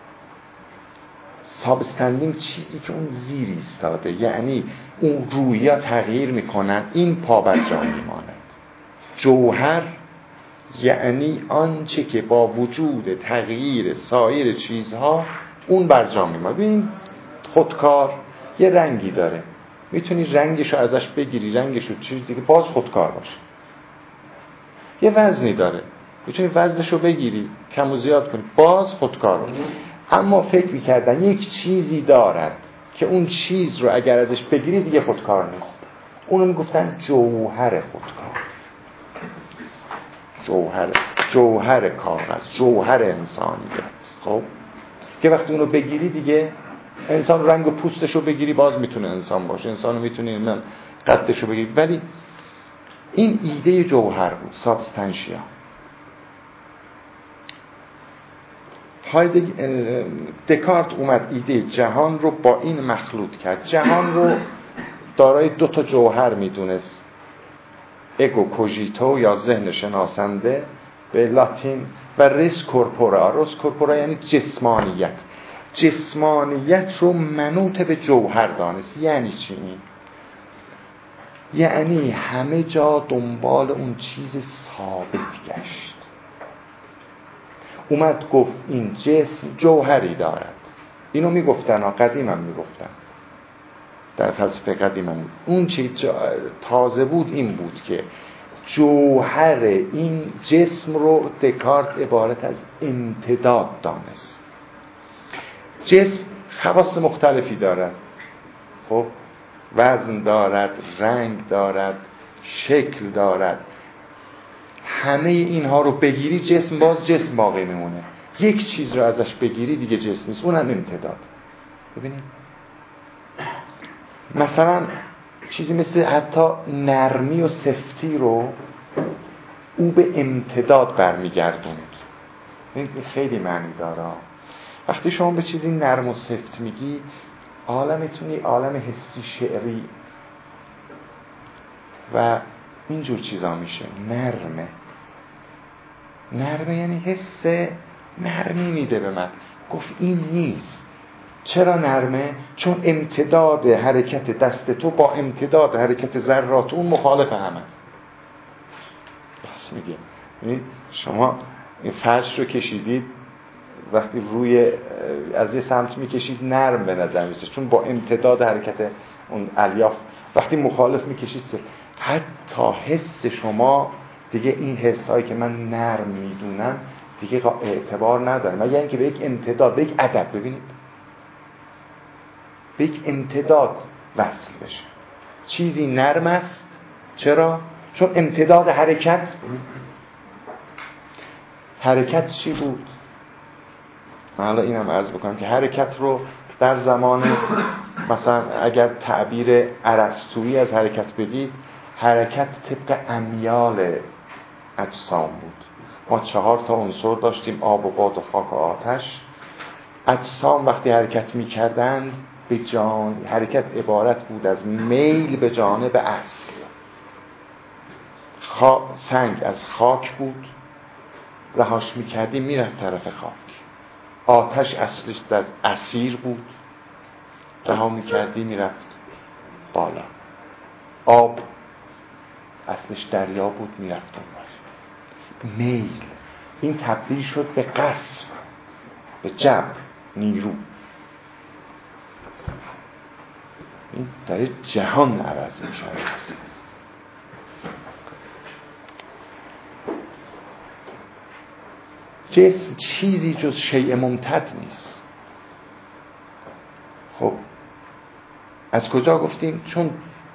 سابستندینگ چیزی که اون زیر ایستاده، یعنی اون رویا تغییر میکنن، این پا بر جا میماند. جوهر یعنی آنچه که با وجود تغییر سایر چیزها اون بر جا میماند. ببین خودکار یه رنگی داره، میتونی رنگشو ازش بگیری، رنگشو چیز دیگه باز خودکار باشه. یه وزنی داره، میتونی وزنشو بگیری کم و زیاد کنی باز خودکار باشه. اما فکر میکردن یک چیزی دارد که اون چیز رو اگر ازش بگیری دیگه خودکار نیست. اونو میگفتن جوهر خودکار. جوهر جوهر کاغذ، جوهر انسانیت. خب که وقتی اونو بگیری دیگه انسان رنگ و پوستشو بگیری باز میتونه انسان باشه، انسانو میتونه من قدشو بگیری. ولی این ایده جوهر بود، سابستانشیا. دکارت اومد ایده جهان رو با این مخلوط کرد. جهان رو دارای دو تا جوهر میدونست، اگو کوژیتو یا ذهن شناسنده به لاتین و ریس کورپورا. ریس کورپورا یعنی جسمانیت. جسمانیت رو منوط به جوهر دانست. یعنی چی این؟ یعنی همه جا دنبال اون چیز ثابت گشت. اومد گفت این جسم جوهری دارد. اینو میگفتن ها، قدیم هم میگفتن در فلسفه قدیم هم. اون چی تازه بود این بود که جوهر این جسم رو دکارت عبارت از امتداد دانست. جسم خواص مختلفی دارد، خب وزن دارد، رنگ دارد، شکل دارد. همه اینها رو بگیری جسم باز جسم باقی میمونه. یک چیز رو ازش بگیری دیگه جسم نیست، اونم امتداد. ببینید مثلا چیزی مثل حتی نرمی و سفتی رو او به امتداد برمیگردوند. این خیلی معنی داره. وقتی شما به چیزی نرم و سفت میگی، عالمتونی عالم حسی شعری و اینجور چیزا میشه. نرمه نرمه یعنی حس نرمی میده به من. گفت این نیست. چرا نرمه؟ چون امتداد حرکت دست تو با امتداد حرکت ذرات اون مخالف همه. بس میگه یعنی شما این فرش رو کشیدید، وقتی روی از یه سمت میکشید نرم به نظر میسه، چون با امتداد حرکت اون الیاف. وقتی مخالف میکشید حتی حس شما دیگه، این حسایی که من نرم میدونم دیگه اعتبار نداره، مگر اینکه به یک امتداد، به یک عدد، ببینید به یک امتداد وصل بشه. چیزی نرم است چرا؟ چون امتداد حرکت. حرکت چی بود؟ من حالا اینم عرض بکنم که حرکت رو در زمان مثلا اگر تعبیر ارسطویی از حرکت بدید، حرکت طبق امیال اجسام بود. ما چهار تا عنصر داشتیم، آب و باد و خاک و آتش. اجسام وقتی حرکت می‌کردند به جان، حرکت عبارت بود از میل به جانب اصل. خا... سنگ از خاک بود، رهاش می‌کردیم میرفت طرف خاک. آتش اصلش از اسیر بود، رها می‌کردی میرفت بالا. آب اصلش دریا بود، میرفت اونور. میل این تبدیل شد به قصر، به جبر، نیرو. این داره جهان عوض میشه. جسم چیزی جز شیء ممتد نیست. خب از کجا گفتیم؟ چون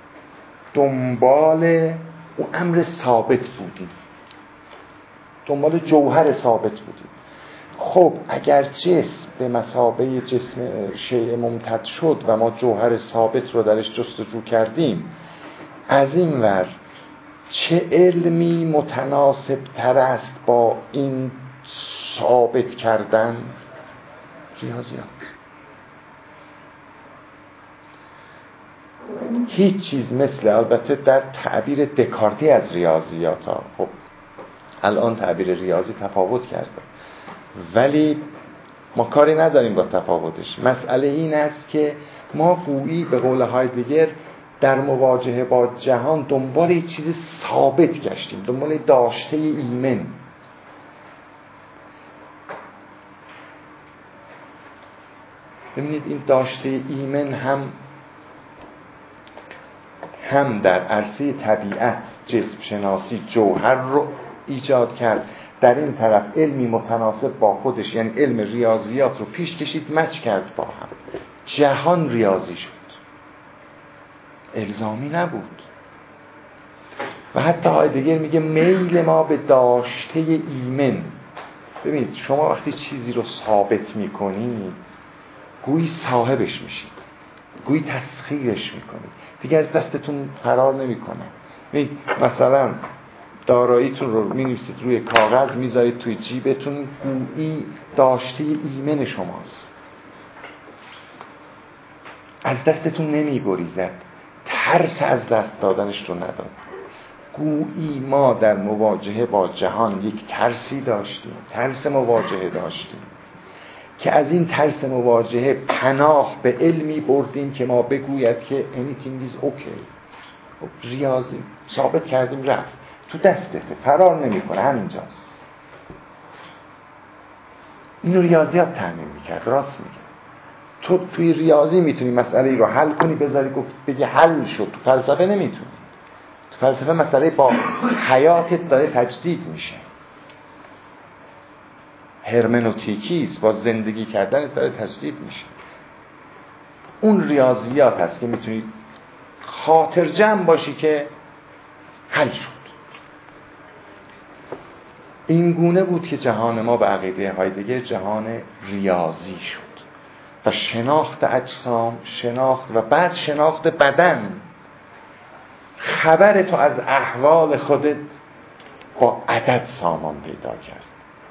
دنبال اون امر ثابت بودیم، دنبال جوهر ثابت بودیم. خب اگر جسم به مثابه جسم شیء ممتد شد و ما جوهر ثابت رو درش جستجو کردیم، از این ور چه علمی متناسب تر است با این ثابت کردن؟ ریاضیات. هیچ چیز مثل، البته در تعبیر دکارتی از ریاضیات ها، خب الان تعبیر ریاضی تفاوت کرده، ولی ما کاری نداریم با تفاوتش. مسئله این است که ما گویی به قول هایدگر در مواجهه با جهان دنبال یک چیز ثابت گشتیم، دنبال داشته ایمن. ببینید این داشته ایمن هم هم در عرصه طبیعت جسم شناسی جوهر رو ایجاد کرد، در این طرف علمی متناسب با خودش یعنی علم ریاضیات رو پیش کشید، مچ کرد با هم. جهان ریاضی شد، الزامی نبود. و حتی هایدگر میگه میل ما به داشته ایمن. ببینید شما وقتی چیزی رو ثابت میکنید گویی صاحبش میشید، گویی تسخیرش میکنید، دیگه از دستتون فرار نمیکنه. ببینید مثلا داراییتون رو می‌نویسید روی کاغذ، میذارید توی جیبتون، گویی داشته ایمن شماست، از دستتون نمیگریزد، ترس از دست دادنش رو ندارد. گویی ما در مواجهه با جهان یک ترسی داشتیم، ترس مواجهه داشتیم که از این ترس مواجهه پناه به علمی بردیم که ما بگوید که anything is okay. ریاضی ثابت کردیم، رفت تو دستته، فرار نمیکنه، همینجاست. اینو ریاضیات تعمین میکرد. راست میگه، تو توی ریاضی میتونی مسئله رو حل کنی، بذاری گفت بگی حل شد. تو فلسفه نمیتونی. تو فلسفه مسئله با حیاتت داره تجدید میشه، هرمنوتیکیست، با زندگی کردن داره تجدید میشه. اون ریاضیات هست که میتونی خاطر جمع باشی که حل شد. این گونه بود که جهان ما به عقیده هایدگر جهان ریاضی شد و شناخت اجسام، شناخت و بعد شناخت بدن، خبر تو از احوال خودت با عدد سامان پیدا کرد.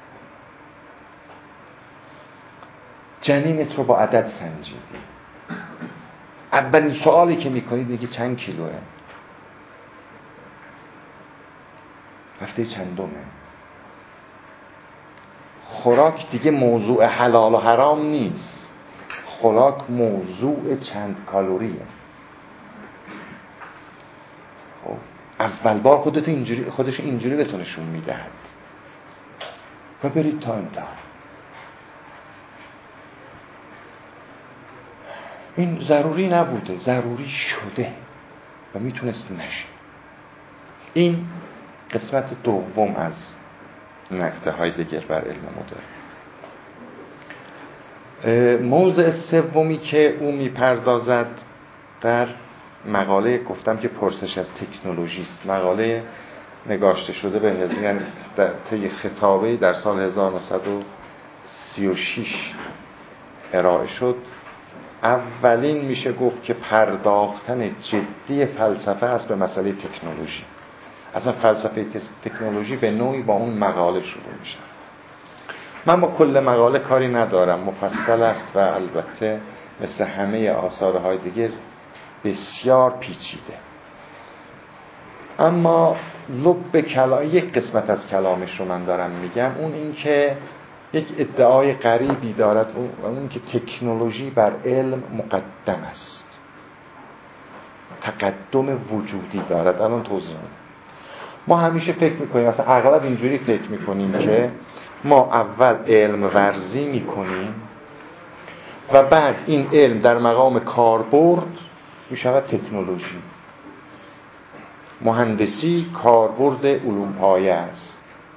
جنینت رو با عدد سنجیدی. اولین سوالی که میکنید میگه چند کیلوه، هفته چندمه. خوراک دیگه موضوع حلال و حرام نیست. خوراک موضوع چند کالریه. خب اول بار خودت اینجوری خودش اینجوری بهتون نشون میدهد و برید تا امتحان. این ضروری نبوده، ضروری شده و میتونست نشه. این قسمت دوم از نکته های دیگر بر علم مدرن. موضوع سومی که او میپردازد در مقاله، گفتم که پرسش از تکنولوژی است، مقاله نگاشته شده به یعنی در طی خطابه در سال هزار و نهصد و سی و شش ارائه شد. اولین میشه گفت که پرداختن جدی فلسفه است به مسئله تکنولوژی. اصلا فلسفه تکنولوژی به نوعی با اون مقاله شروع میشه. من با کل مقاله کاری ندارم، مفصل است و البته مثل همه آثارهای دیگر بسیار پیچیده، اما لب کلام یک قسمت از کلامش رو من دارم میگم. اون این که یک ادعای غریبی دارد، اون این که تکنولوژی بر علم مقدم است، تقدم وجودی دارد. الان توضیح میدم. ما همیشه فکر میکنیم، مثلا اغلب اینجوری فکر میکنیم که ما اول علم ورزی میکنیم و بعد این علم در مقام کاربرد میشود تکنولوژی. مهندسی کاربرد علوم پایه است.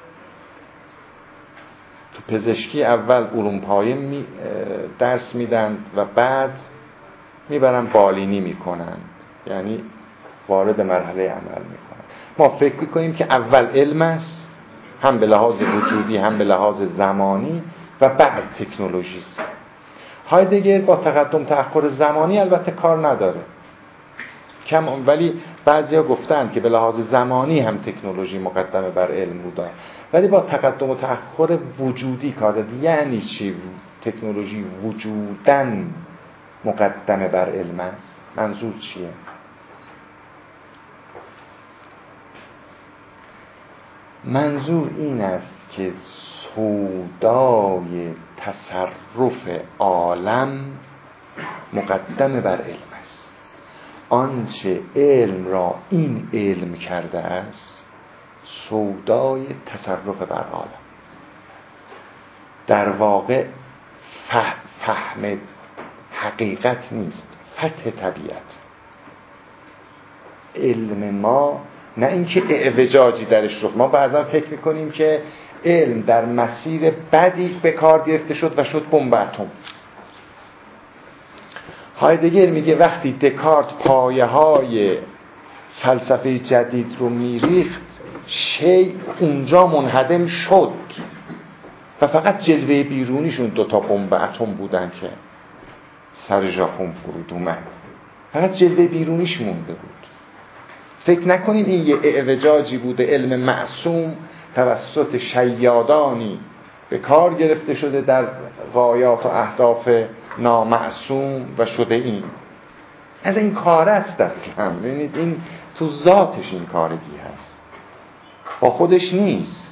تو پزشکی اول علوم پایه می درس میدند و بعد میبرن بالینی میکنند، یعنی وارد مرحله عمل میکنند. ما فکر میکنیم که اول علم است، هم به لحاظ وجودی هم به لحاظ زمانی، و بعد تکنولوژی است. هایدگر با تقدم تأخر زمانی البته کار نداره کم، ولی بعضیا گفتند که به لحاظ زمانی هم تکنولوژی مقدمه بر علم بوده، ولی با تقدم و تأخر وجودی کار داره. یعنی چی تکنولوژی وجوداً مقدمه بر علم است؟ منظور چیه؟ منظور این است که سودای تصرف عالم مقدمه بر علم است. آنچه علم را این علم کرده است سودای تصرف بر عالم. در واقع فهم حقیقت نیست، فتح طبیعت. علم ما نه اینکه اعوجاجی درش رو، ما بعضا فکر میکنیم که علم در مسیر بدی به کار گرفته شد و شد بمب اتم. هایدگر میگه وقتی دکارت پایه های فلسفه جدید رو میریخت، شیء اونجا منهدم شد و فقط جلوه بیرونیشون دوتا بمب اتم بودن که سر ژاپن فرود اومد. فقط جلوه بیرونیش مونده بود. فکر نکنید این یه اعوجاجی بوده، علم معصوم توسط شیادانی به کار گرفته شده در غایات و اهداف نامعصوم و شده این. از این کار است اصلا. ببینید این تو ذاتش این کارگی هست، با خودش نیست.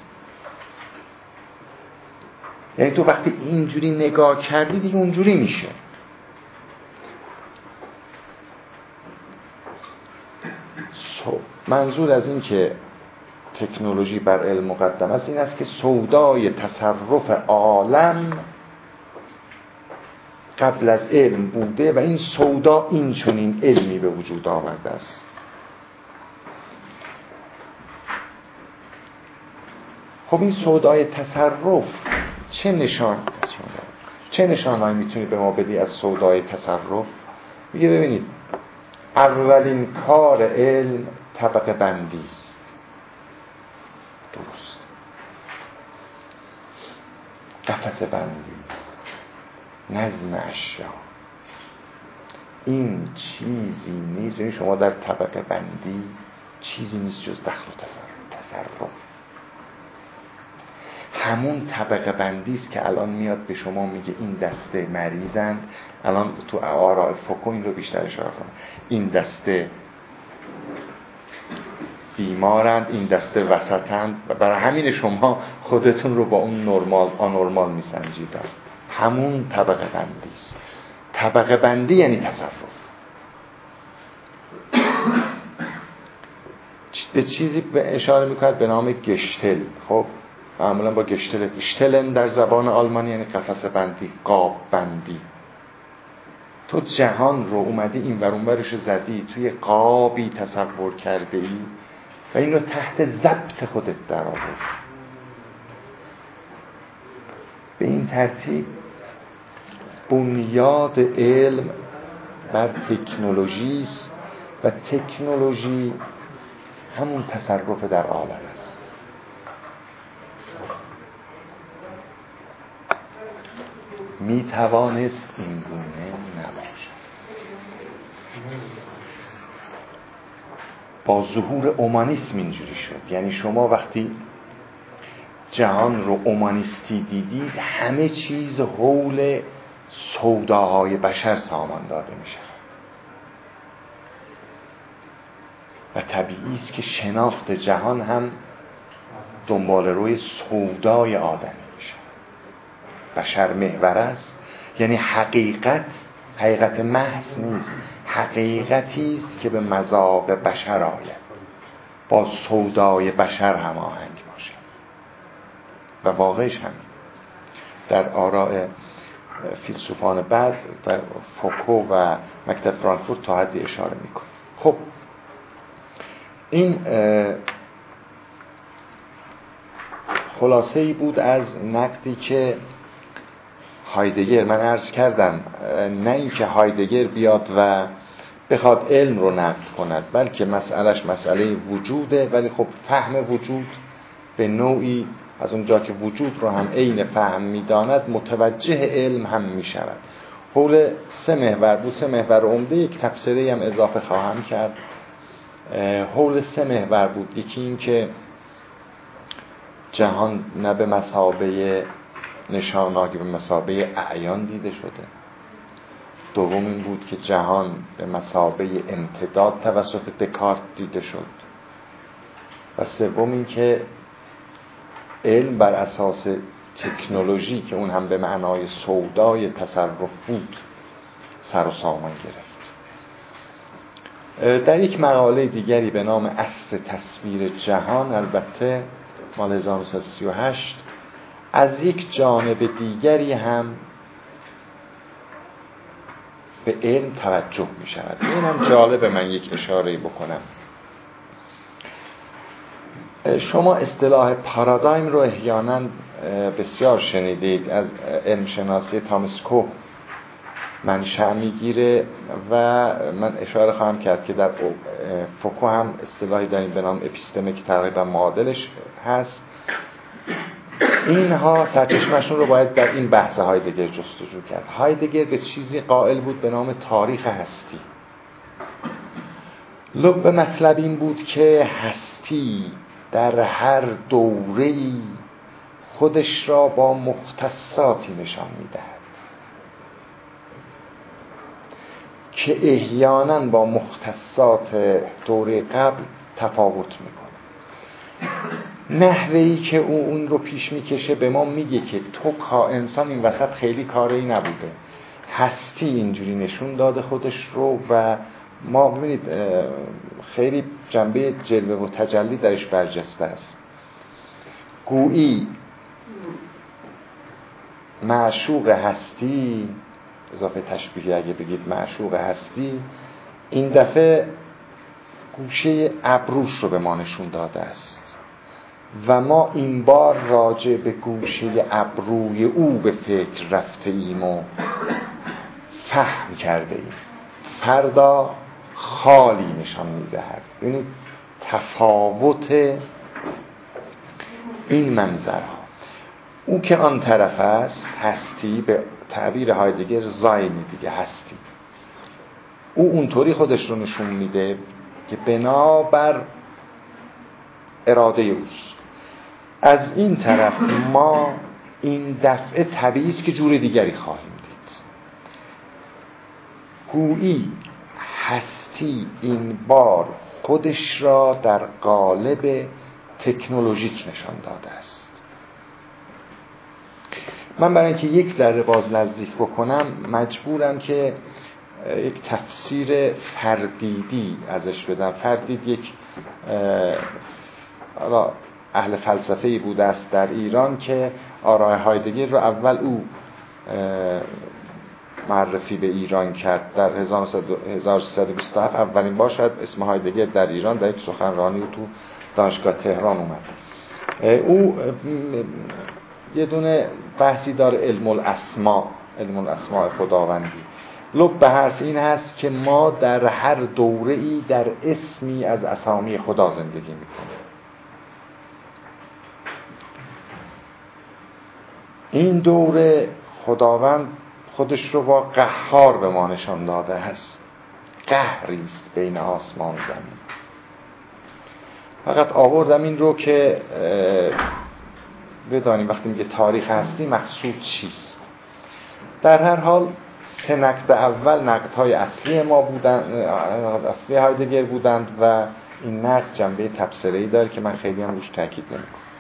یعنی تو وقتی اینجوری نگاه کردی دیگه اونجوری میشه. منظور از این که تکنولوژی بر علم مقدم است این است که سودای تصرف عالم قبل از علم بوده و این سودا این چنین علمی به وجود آورده است. خب این سودای تصرف چه نشان چه نشانهایی میتونی به ما بدی از سودای تصرف؟ میگه ببینید، اولین کار علم طبقه بندی است. درست. قفسه بندی، نظم اشیا. این چیزی نیست. یعنی شما در طبقه بندی چیزی نیست جز دخل و تصرف. همون طبقه بندی است که الان میاد به شما میگه این دسته مریضند. الان تو آراء فوکو این رو بیشتر اشاره کنم. این دسته بیمارند، این دسته وسطند، و برای همین شما خودتون رو با اون نرمال آنورمال میسنجید. همون طبقه بندی است. طبقه بندی یعنی تصرف. به چیزی به اشاره میکنه به نام گشتل. خب معمولا با گشتل گشتلن در زبان آلمانی یعنی قفس بندی، قاب بندی. تو جهان رو اومدی این ور اون ورش زدی، توی قابی تصور کرده ای و این رو تحت ضبط خودت در آوردی. به این ترتیب بنیاد علم بر تکنولوژی است و تکنولوژی همون تصرف در عالم است. می توانست این گونه نباشد. با ظهور اومانیسم اینجوری شد. یعنی شما وقتی جهان رو اومانیستی دیدید، همه چیز حول سوداهای بشر سامان داده می شود و طبیعی است که شناخت جهان هم دنبال روی سودای آدمی می شود. بشر محور است، یعنی حقیقت حقیقت محض نیست، حقیقتی است که به مذاق بشر آید، با سودای بشر هماهنگ باشد و واقعش همین. در آراء فیلسوفان بعد در فوکو و مکتب فرانکفورت تا حدی اشاره میکنه. خب این خلاصه ای بود از نقدی که هایدگر، من عرض کردم نه اینکه هایدگر بیاد و بخواد علم رو نقد کند، بلکه مسئلهش مسئله وجوده، ولی خب فهم وجود به نوعی از اونجا که وجود رو هم عین فهم می‌داند متوجه علم هم می‌شود. حول سه محور بود، سه محور عمده، یک تفسیری هم اضافه خواهم کرد. حول سه محور بود. یکی این که جهان نه به مثابه نشانه که به مثابه اعیان دیده شده. دوم این بود که جهان به مثابه امتداد توسط دکارت دیده شد. و سوم این که علم بر اساس تکنولوژی که اون هم به معنای سودای تصرف بود سر و سامان گرفت. در یک مقاله دیگری به نام عصر تصویر جهان، البته مال هزار و نهصد و سی و هشت، از یک جانب دیگری هم به علم توجه می شود. این هم جالب من یک اشاره بکنم. شما اصطلاح پارادایم رو احیانا بسیار شنیدید، از علم شناسی تامس کوه منشأ میگیره و من اشاره خواهم کرد که در فوکو هم اصطلاحی داریم به نام اپیستمه که تقریبا معادلش هست. اینها سرچشمشون رو باید در این بحث هایدگر جستجو کرد. هایدگر به چیزی قائل بود به نام تاریخ هستی. لب مطلب این بود که هستی در هر دوره‌ای خودش را با مختصاتی نشان می‌دهد که احیانا با مختصات دوره قبل تفاوت می‌کنه. نحوهی که او اون رو پیش می‌کشه به ما میگه که تو کا انسان این وسط خیلی کاری نبوده، هستی اینجوری نشون داده خودش رو و ما ببینید خیلی جنبه جلوه و تجلی درش برجسته است. گویی معشوق هستی، اضافه تشبیهی اگه بگید معشوق هستی، این دفعه گوشه ابروش رو به ما نشون داده است و ما این بار راجع به گوشه ابروی او به فکر رفته ایم و فهم کرده ایم. فردا خالی نشان می‌دهد. ببینید تفاوت این منظرها. او که آن طرف است، هستی، به تعبیر هایدگر زاینی دیگه هستی، او اونطوری خودش رو نشون میده که بنابر اراده اوست. از این طرف ما این دفعه طبیعی است که جور دیگری خواهیم دید. گویی هستی این بار خودش را در قالب تکنولوژیک نشان داده است. من برای اینکه یک ذره باز نزدیک بکنم مجبورم که یک تفسیر فردیدی ازش بدم. فردید یک اهل فلسفه‌ای بوده است در ایران که آراء هایدگر رو اول او معرفی به ایران کرد. در هزار و سیصد و بیست و هفت اولین بار شاید اسم هایدگر در ایران در یک سخنرانی تو دانشگاه تهران اومد. او یه دونه بحثی داره، علم الاسماء، علم الاسماء خداوندی. لب به حرف این هست که ما در هر دوره‌ای در اسمی از اسامی خدا زندگی میکنیم. این دوره خداوند خودش رو با قهار به ما نشان داده است. قهری است بین آسمان و زمین. فقط آوردم این رو که بدانیم وقتی میگه تاریخ هستی مقصود چیست. در هر حال سه نقد اول نقدهای اصلی ما بودند، اصلی هایدگر بودند و این نقد جنبه تبصره‌ای داره که من خیلی هم روش تاکید نمی‌کنم.